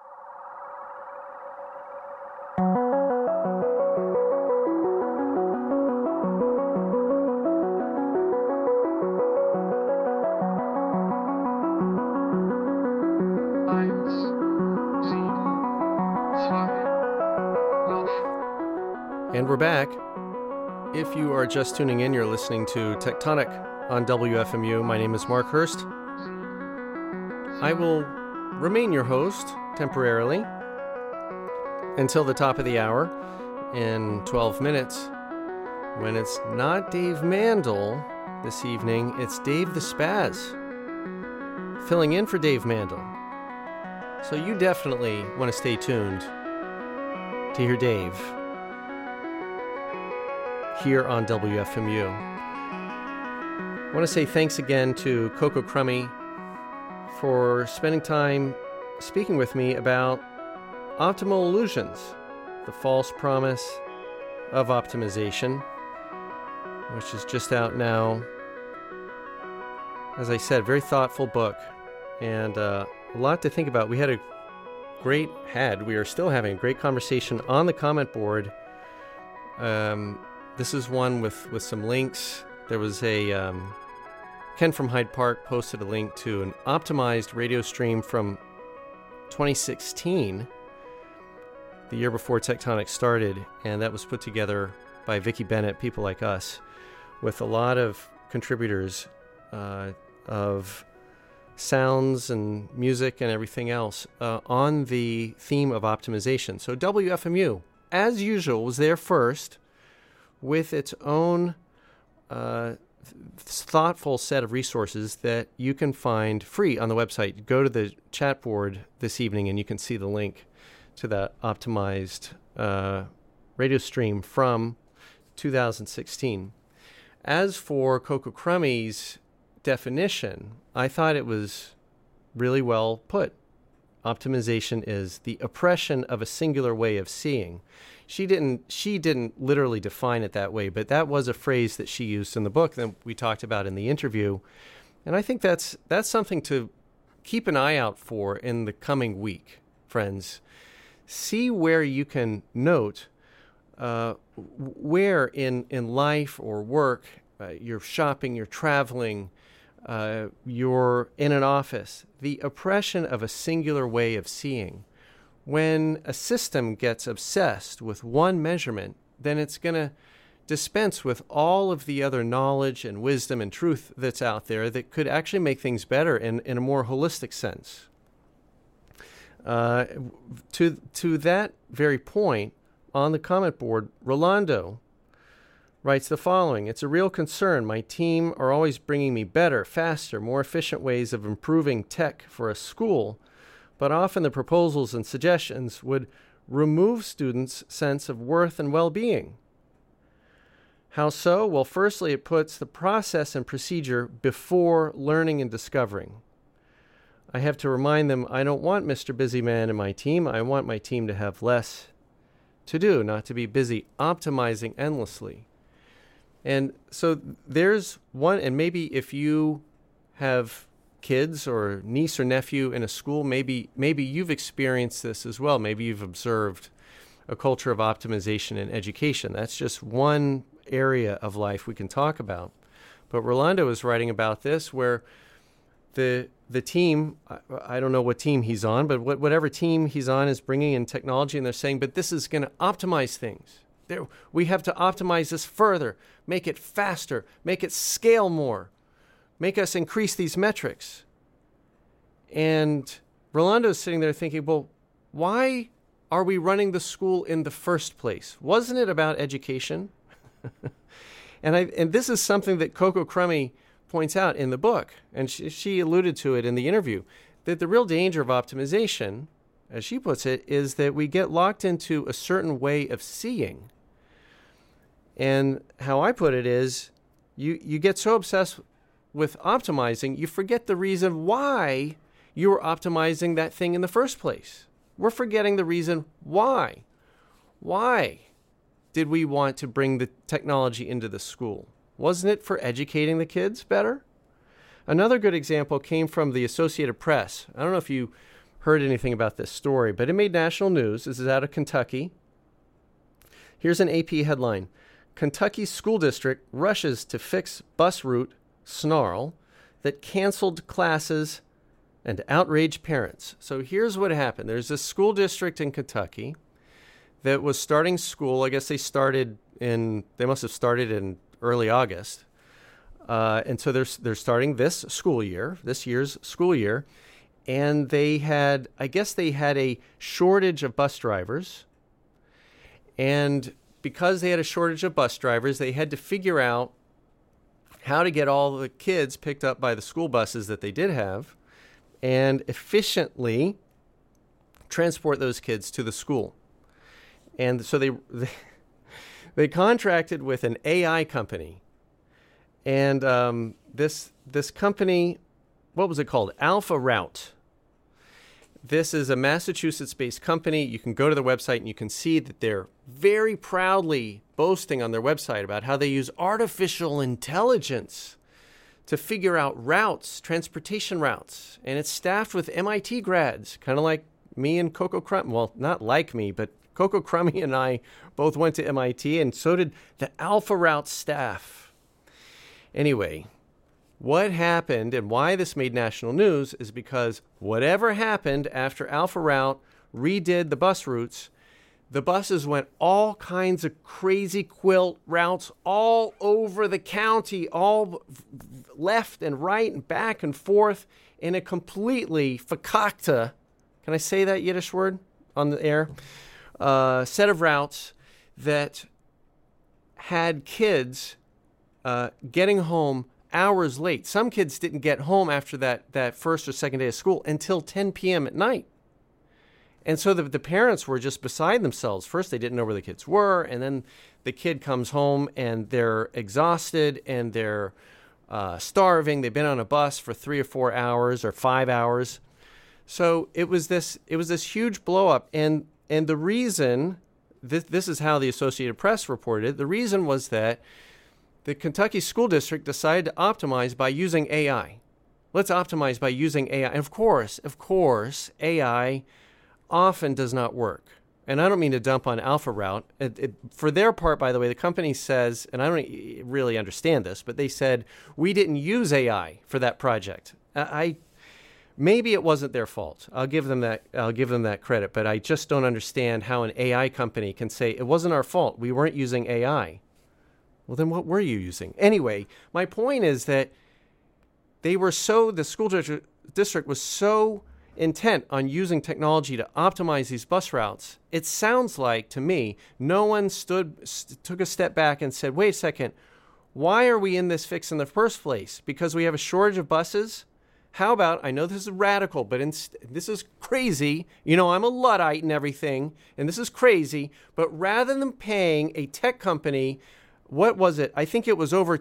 And we're back. If you are just tuning in, you're listening to Tectonic on WFMU. My name is Mark Hurst. I will remain your host temporarily until the top of the hour in 12 minutes, when it's not Dave Mandel this evening, it's Dave the Spaz. filling in for Dave Mandel. So you definitely want to stay tuned to hear Dave here on WFMU. I want to say thanks again to Coco Crummy for spending time speaking with me about Optimal Illusions, the false promise of optimization, which is just out now. As I said, very thoughtful book and a lot to think about. We are still having a great conversation on the comment board. This is one with some links. There was a Ken from Hyde Park posted a link to an optimized radio stream from 2016, the year before Tectonic started, and that was put together by Vicki Bennett, people like us, with a lot of contributors of sounds and music and everything else on the theme of optimization. So WFMU, as usual, was there first with its own thoughtful set of resources that you can find free on the website. Go to the chat board this evening and you can see the link to that optimized radio stream from 2016. As for Coco Crummy's definition, I thought it was really well put. Optimization is the oppression of a singular way of seeing. She didn't literally define it that way, but that was a phrase that she used in the book that we talked about in the interview. And I think that's something to keep an eye out for in the coming week, friends. See where you can note where in life or work, you're shopping, you're traveling, you're in an office, the oppression of a singular way of seeing. When a system gets obsessed with one measurement, then it's going to dispense with all of the other knowledge and wisdom and truth that's out there that could actually make things better in a more holistic sense. To that very point, on the comment board, Rolando writes the following: "It's a real concern. My team are always bringing me better, faster, more efficient ways of improving tech for a school, but often the proposals and suggestions would remove students' sense of worth and well-being. How so? Well, firstly, it puts the process and procedure before learning and discovering. I have to remind them I don't want Mr. Busy Man in my team. I want my team to have less to do, not to be busy optimizing endlessly." And so there's one, and maybe if you have kids or niece or nephew in a school, maybe you've experienced this as well. Maybe you've observed a culture of optimization in education. That's just one area of life we can talk about. But Rolando is writing about this where the team, I don't know what team he's on, but whatever team he's on is bringing in technology, and they're saying, but this is going to optimize things. We have to optimize this further, make it faster, make it scale more, make us increase these metrics. And Rolando's sitting there thinking, well, why are we running the school in the first place? Wasn't it about education? And this is something that Coco Crummy points out in the book, and she alluded to it in the interview, that the real danger of optimization, as she puts it, is that we get locked into a certain way of seeing. And how I put it is, you get so obsessed with optimizing, you forget the reason why you were optimizing that thing in the first place. We're forgetting the reason why. Why did we want to bring the technology into the school? Wasn't it for educating the kids better? Another good example came from the Associated Press. I don't know if you heard anything about this story, but it made national news. This is out of Kentucky. Here's an AP headline: Kentucky school district rushes to fix bus route snarl that canceled classes and outraged parents. So here's what happened. There's a school district in Kentucky that was starting school. I guess they must have started in early August. And so they're starting this year's school year. And they had a shortage of bus drivers. And because they had a shortage of bus drivers, they had to figure out how to get all the kids picked up by the school buses that they did have, and efficiently transport those kids to the school. And so they contracted with an AI company. And this company, what was it called? Alpha Route. This is a Massachusetts-based company. You can go to their website and you can see that they're very proudly boasting on their website about how they use artificial intelligence to figure out routes, transportation routes. And it's staffed with MIT grads, kind of like me and Coco Crummy. Well, not like me, but Coco Crummy and I both went to MIT, and so did the Alpha Route staff. Anyway, what happened and why this made national news is because whatever happened after Alpha Route redid the bus routes, the buses went all kinds of crazy quilt routes all over the county, all left and right and back and forth in a completely fakakta, can I say that Yiddish word on the air? Set of routes that had kids getting home hours late. Some kids didn't get home after that first or second day of school until 10 p.m. at night. And so the parents were just beside themselves. First, they didn't know where the kids were, and then the kid comes home and they're exhausted and they're starving. They've been on a bus for 3 or 4 hours or 5 hours. So it was this huge blow up. And the reason, this is how the Associated Press reported it, the reason was that the Kentucky School District decided to optimize by using AI. Let's optimize by using AI. And of course, AI often does not work. And I don't mean to dump on Alpha Route. For their part, by the way, the company says, and I don't really understand this, but they said, we didn't use AI for that project. Maybe it wasn't their fault. I'll give them that credit, but I just don't understand how an AI company can say, it wasn't our fault. We weren't using AI. Well, then what were you using? Anyway, my point is that the school district was so intent on using technology to optimize these bus routes. It sounds like, to me, no one took a step back and said, wait a second, why are we in this fix in the first place? Because we have a shortage of buses? How about, I know this is radical, but this is crazy. You know, I'm a Luddite and everything, and this is crazy. But rather than paying a tech company, what was it? I think it was over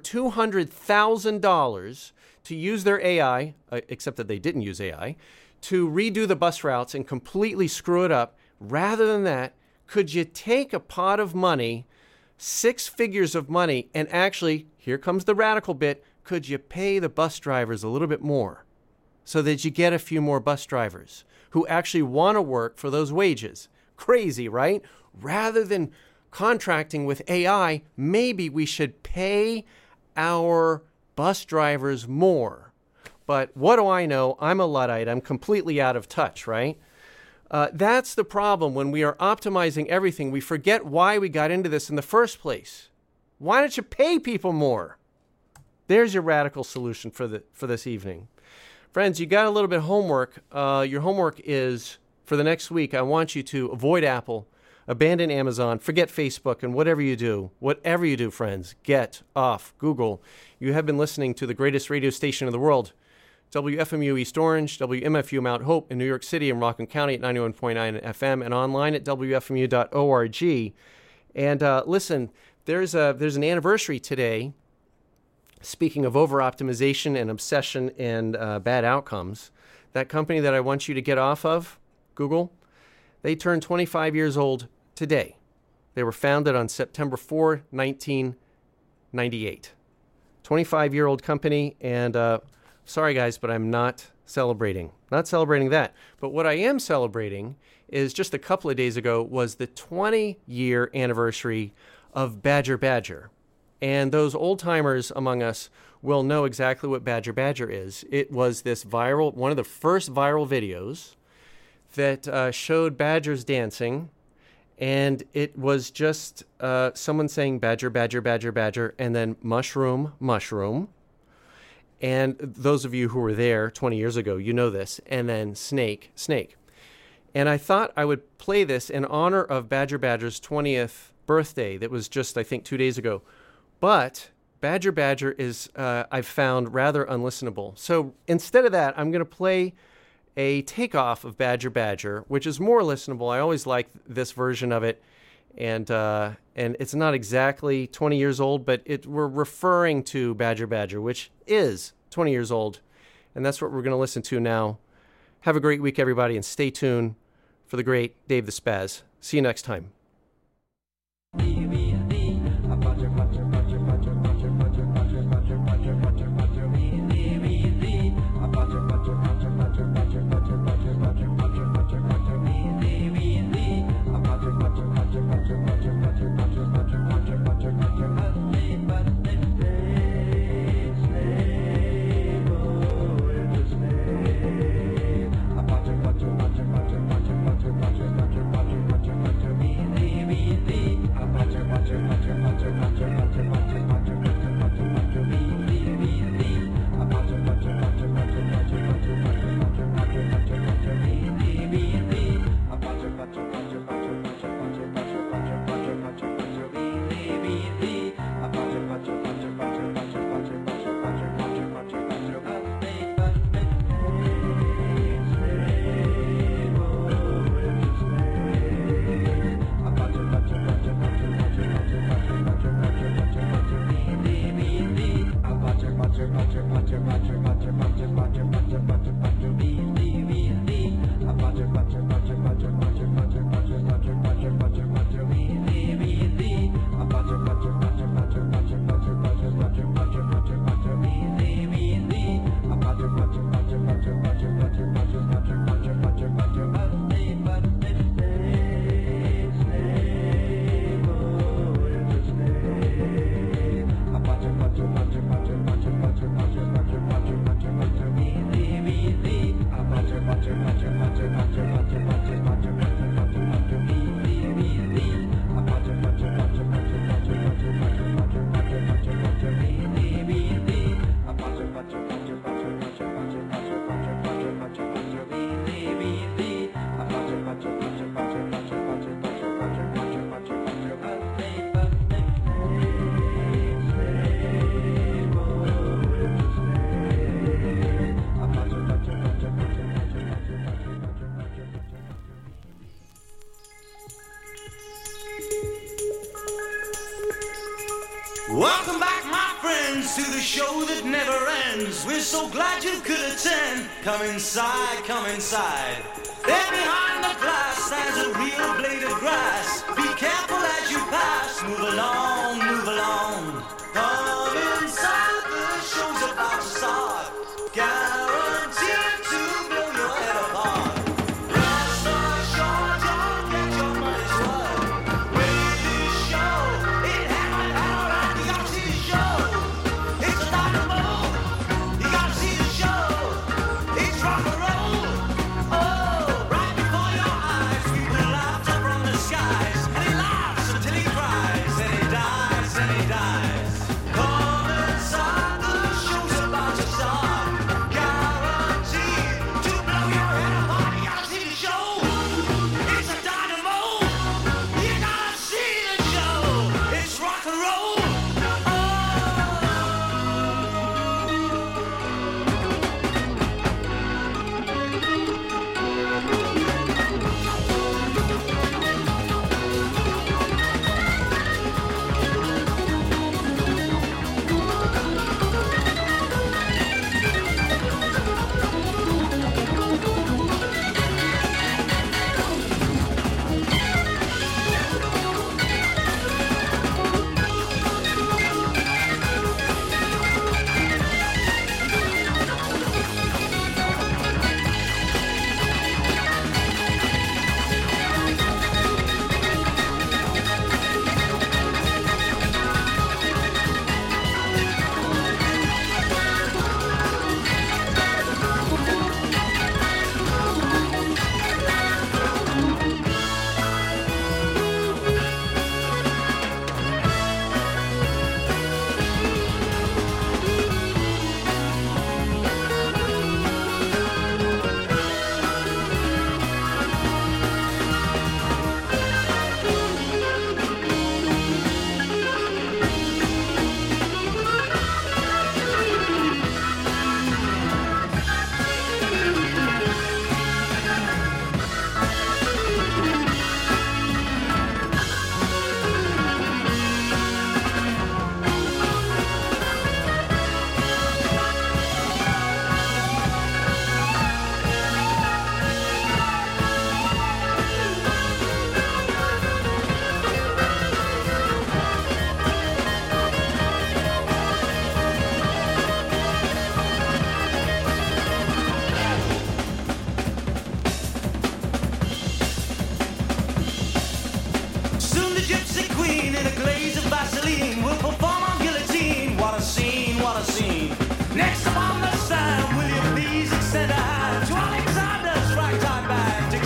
$200,000 to use their AI, except that they didn't use AI, to redo the bus routes and completely screw it up. Rather than that, could you take a pot of money, 6 figures of money, and actually, here comes the radical bit, could you pay the bus drivers a little bit more so that you get a few more bus drivers who actually want to work for those wages? Crazy, right? Rather than contracting with AI, maybe we should pay our bus drivers more. But what do I know? I'm a Luddite. I'm completely out of touch, right? That's the problem. When we are optimizing everything, we forget why we got into this in the first place. Why don't you pay people more? There's your radical solution for this evening. Friends, you got a little bit of homework. Your homework is, for the next week, I want you to avoid Apple, abandon Amazon, forget Facebook, and whatever you do, friends, get off Google. You have been listening to the greatest radio station in the world, WFMU East Orange, WMFU Mount Hope in New York City and Rockland County at 91.9 FM, and online at WFMU.org. And listen, there's an anniversary today. Speaking of over-optimization and obsession and bad outcomes, that company that I want you to get off of, Google, they turned 25 years old today. They were founded on September 4, 1998. 25-year-old company, and sorry guys, but I'm not celebrating. Not celebrating that. But what I am celebrating is just a couple of days ago was the 20-year anniversary of Badger Badger. And those old-timers among us will know exactly what Badger Badger is. It was this one of the first viral videos that showed badgers dancing, and it was just someone saying badger, badger, badger, badger, and then mushroom, mushroom. And those of you who were there 20 years ago, you know this, and then snake, snake. And I thought I would play this in honor of Badger Badger's 20th birthday that was just, I think, 2 days ago. But Badger Badger is, I've found, rather unlistenable. So instead of that, I'm going to play a takeoff of Badger Badger, which is more listenable. I always like this version of it. And it's not exactly 20 years old, but we're referring to Badger Badger, which is 20 years old. And that's what we're going to listen to now. Have a great week, everybody, and stay tuned for the great Dave the Spaz. See you next time. Welcome back, my friends, to the show that never ends. We're so glad you could attend. Come inside, come inside. There behind the glass stands a real blade of grass. Be careful as you pass. Move along, move along. Come inside, the show's about to start. Guaranteed to blow your head apart. Rest assured, you'll get your money's worth. Really show, it happened alright. You gotta see the show. It's a dynamo. You gotta see the show. It's rock and roll. Oh, right before your eyes, people laughed up from the skies, and he laughs until he cries, and he dies.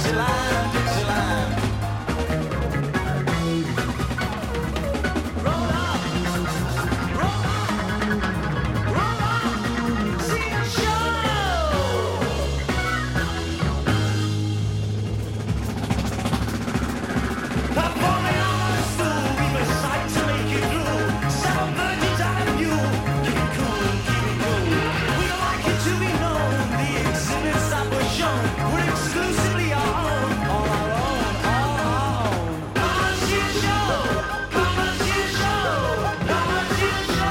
Dixieland, Dixieland. Roll up, roll up, see a show. Performing on the stool, we've a sight to make you drool. 7 virgins and a mule. Keep it cool, keep it cool. We'd like it to be known, the exhibits that were shown were exclusively our own, all our own, all our own. Come and see a show, come and see a show, come and see a show.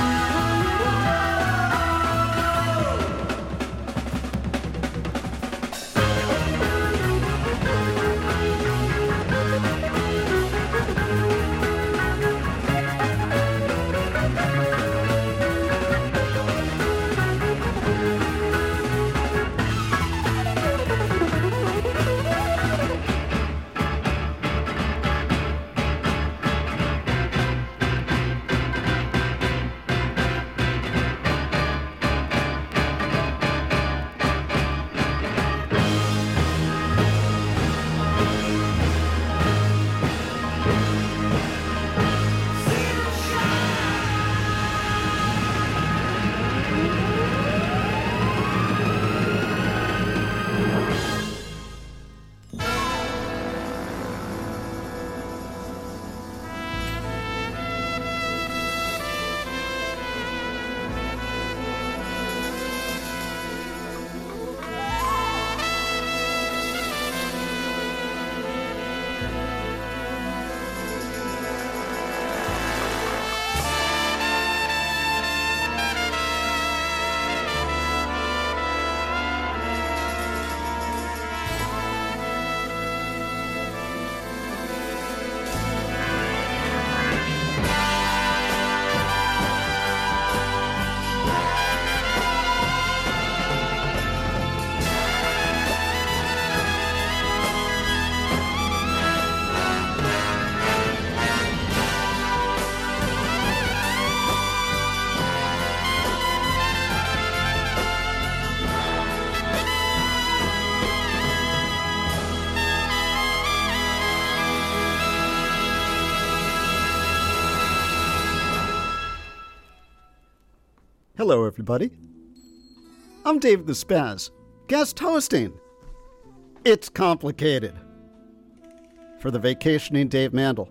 Hello, everybody. I'm Dave the Spaz, guest hosting It's Complicated for the vacationing Dave Mandel.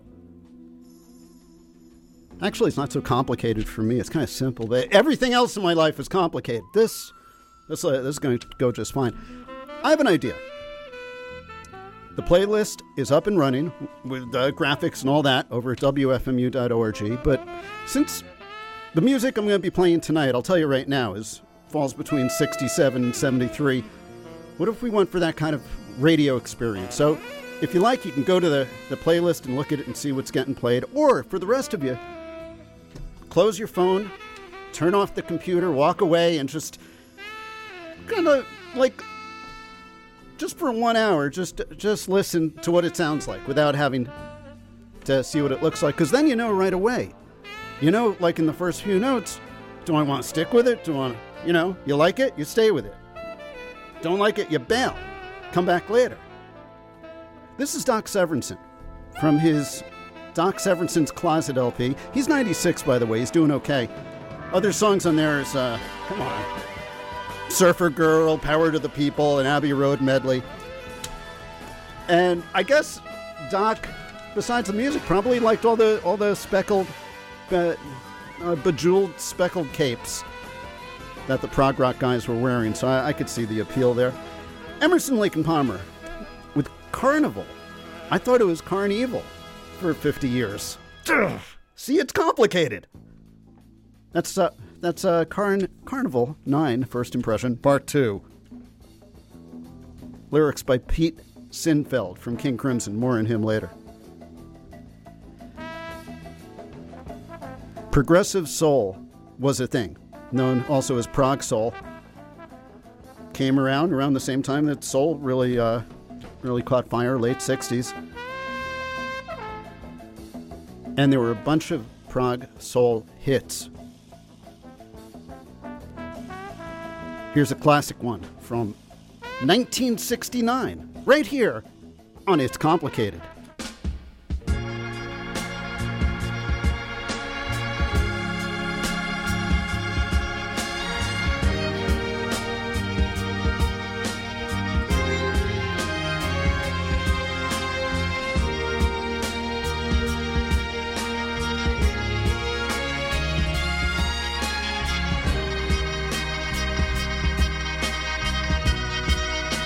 Actually, it's not so complicated for me. It's kind of simple. But everything else in my life is complicated. This is going to go just fine. I have an idea. The playlist is up and running with graphics and all that over at wfmu.org. But since the music I'm going to be playing tonight, I'll tell you right now, falls between 67 and 73. What if we went for that kind of radio experience? So if you like, you can go to the playlist and look at it and see what's getting played. Or for the rest of you, close your phone, turn off the computer, walk away, and just kind of like, just for 1 hour, just listen to what it sounds like without having to see what it looks like. Because then you know right away. You know, like in the first few notes, do I want to stick with it? Do I want to, you like it, you stay with it. Don't like it, you bail. Come back later. This is Doc Severinsen from his Doc Severinsen's Closet LP. He's 96, by the way. He's doing okay. Other songs on there is, come on, Surfer Girl, Power to the People, and Abbey Road medley. And I guess Doc, besides the music, probably liked all the speckled, bejeweled speckled capes that the prog rock guys were wearing, so I could see the appeal there. Emerson, Lake and Palmer with Carnival. I thought it was Carnival for 50 years. Ugh. See, it's complicated. That's Carnival 9, First Impression, Part 2. Lyrics by Pete Sinfeld from King Crimson. More on him later. Progressive soul was a thing, known also as prog soul. Came around the same time that soul really caught fire, late 60s. And there were a bunch of prog soul hits. Here's a classic one from 1969. right here on It's Complicated.